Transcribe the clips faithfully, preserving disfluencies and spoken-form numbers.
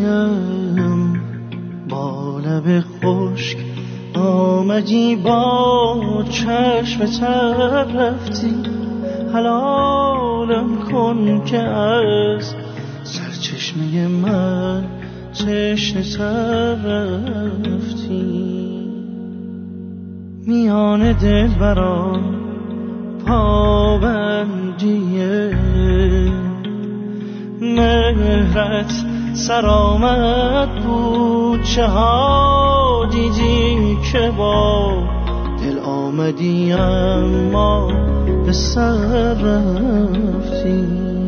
سویم با لب خشک آمدی، با چشم تر رفتی، حلالم کن که از سرچشمه من تشنه تر رفتی. میان دلبران پابندیه مهرت سرآمد بود، چه ها دیدی که با دل آمدی اما به سر رفتی.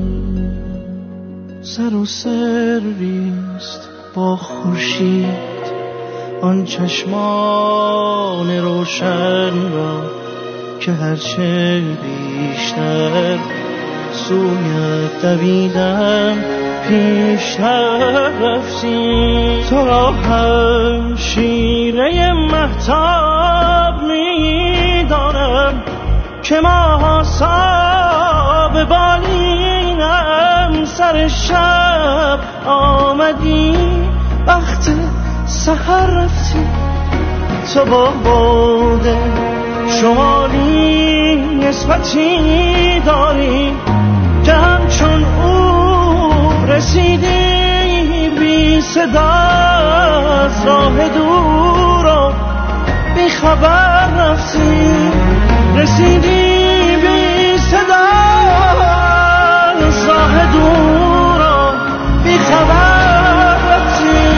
سر و سریست با خورشید آن چشمان روشن را که هرچه بیشتر سویت دویدم پیشتر رفتی. تو را هم شیره مهتاب میدانم که ماه صاحب بالینم. سر شب آمدی وقت سحر رفتی، تو با بوده شمالی نسبتی داری که همچون او رسیدی بی صدا از راه دور و بی خبر رفتی. رسیدی بی صدا از راه دور و بی خبر رفتی.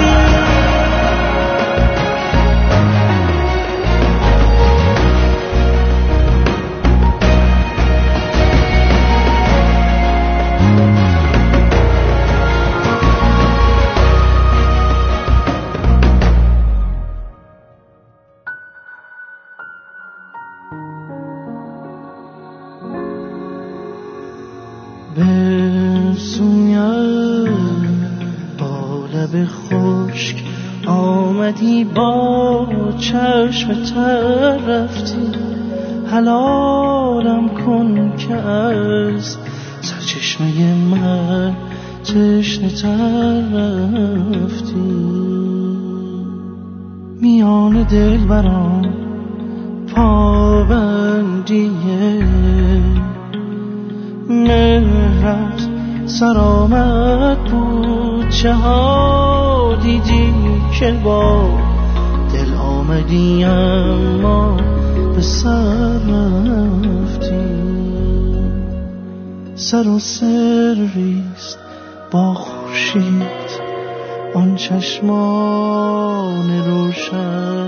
خشک آمدی با چشم تر رفتی، حلالم کن که از سرچشمه من تشنه تر رفتی. میان دلبران پابندیه مهرت سرآمد بود، چه ها دیدی که با دل آمدی اما به سر رفتی. سر و سریست با خورشید آن چشمان روشن